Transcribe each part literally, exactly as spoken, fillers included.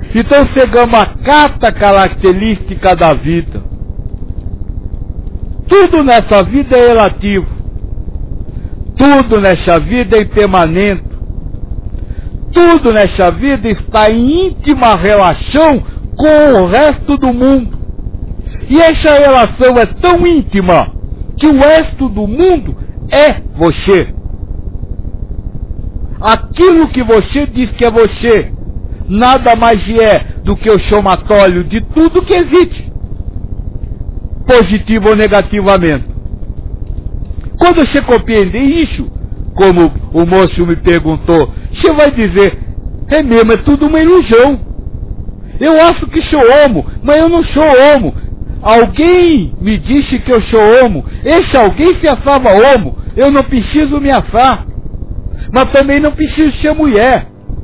Então chegamos a cada característica da vida. Tudo nessa vida é relativo. Tudo nessa vida é impermanente. Tudo nessa vida está em íntima relação com o resto do mundo. E essa relação é tão íntima que o resto do mundo é você. Aquilo que você diz que é você, nada mais é do que o somatório de tudo que existe, positivo ou negativamente. Quando você compreende isso, como o moço me perguntou, você vai dizer, é mesmo, é tudo uma ilusão. Eu acho que sou homo, mas eu não sou homo. Alguém me disse que eu sou homo. Esse alguém se achava homo. Eu não preciso me achar. Mas também não preciso ser mulher.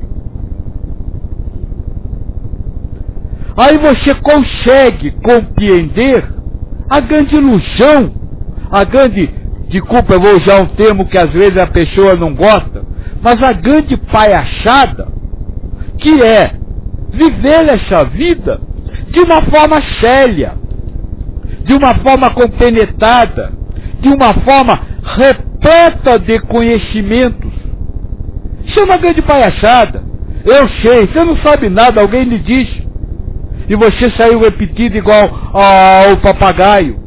Aí você consegue compreender a grande ilusão, a grande, desculpa, eu vou usar um termo que às vezes a pessoa não gosta, mas a grande palhaçada, que é viver essa vida de uma forma séria, de uma forma compenetrada, de uma forma repleta de conhecimentos. Isso é uma grande palhaçada. Eu sei, você não sabe nada, alguém lhe disse. E você saiu repetido igual ao papagaio.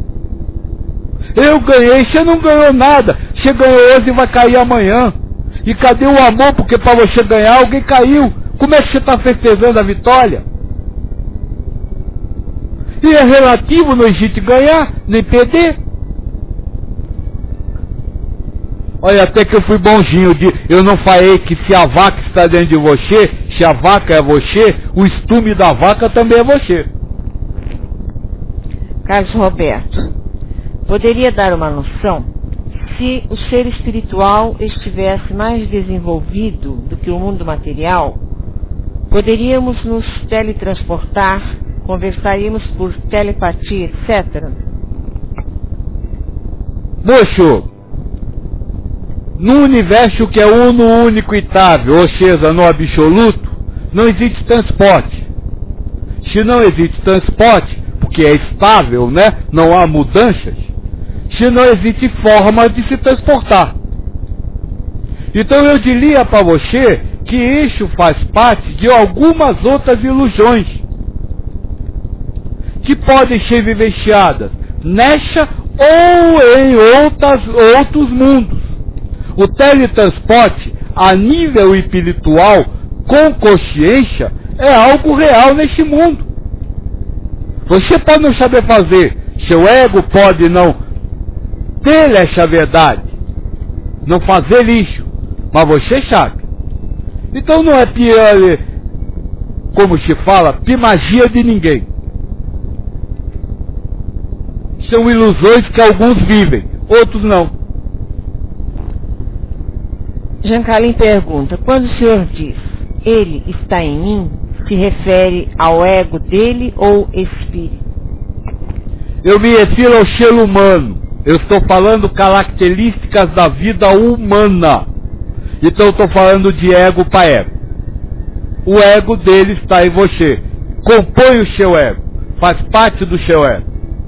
Eu ganhei, você não ganhou nada. Você ganhou hoje e vai cair amanhã. E cadê o amor? Porque para você ganhar, alguém caiu. Como é que você está festejando a vitória? E é relativo, não existe ganhar, nem perder. Olha, até que eu fui bonzinho, de, eu não falei que se a vaca está dentro de você, se a vaca é você, o estume da vaca também é você. Carlos Roberto, poderia dar uma noção se o ser espiritual estivesse mais desenvolvido do que o mundo material? Poderíamos nos teletransportar, conversaríamos por telepatia, etcétera? Moço, no universo que é uno, único e estável, ou seja, no absoluto, não existe transporte. Se não existe transporte, porque é estável, né? Não há mudanças, se não existe forma de se transportar. Então eu diria para você que isso faz parte de algumas outras ilusões que podem ser vivenciadas nessa ou em outras, outros mundos. O teletransporte a nível espiritual, com consciência, é algo real nesse mundo. Você pode não saber fazer, seu ego pode não ter essa verdade, não fazer isso, mas você sabe. Então não é pior, como se fala, pimagia de ninguém. São ilusões que alguns vivem, outros não. Jean Carlin pergunta, quando o senhor diz, ele está em mim, se refere ao ego dele ou espírito? Eu me refiro ao ser humano. Eu estou falando características da vida humana. Então eu estou falando de ego para ego. O ego dele está em você. Compõe o seu ego. Faz parte do seu ego.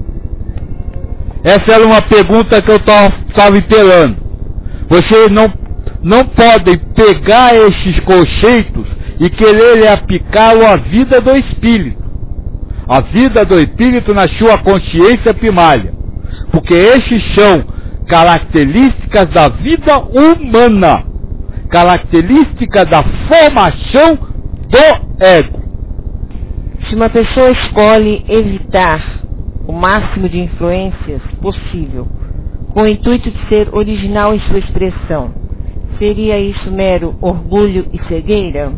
Essa era uma pergunta que eu estava esperando. Você não Não podem pegar esses conceitos e querer aplicá-lo à vida do espírito. A vida do espírito na sua consciência primária. Porque esses são características da vida humana. Características da formação do ego. Se uma pessoa escolhe evitar o máximo de influências possível, com o intuito de ser original em sua expressão, seria isso mero orgulho e cegueira?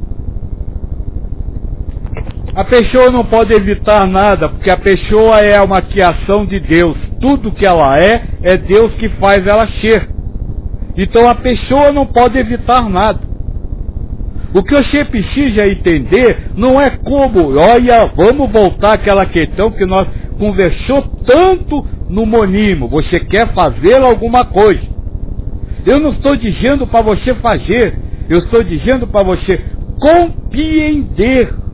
A pessoa não pode evitar nada, porque a pessoa é uma criação de Deus. Tudo que ela é, é Deus que faz ela ser. Então a pessoa não pode evitar nada. O que você precisa entender não é como, olha, vamos voltar àquela questão que nós conversou tanto no monismo. Você quer fazer alguma coisa. Eu não estou dizendo para você fazer, eu estou dizendo para você compreender.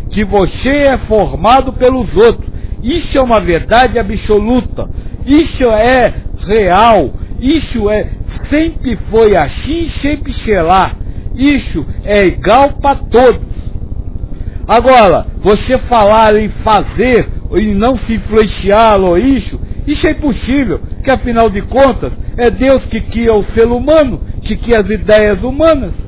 que você é formado pelos outros. Isso é uma verdade absoluta. Isso é real. Isso é, sempre foi assim, sempre será. Isso é igual para todos. Agora, você falar em fazer e não se influenciar ou isso, isso é impossível, que afinal de contas é Deus que cria o ser humano, que cria as ideias humanas.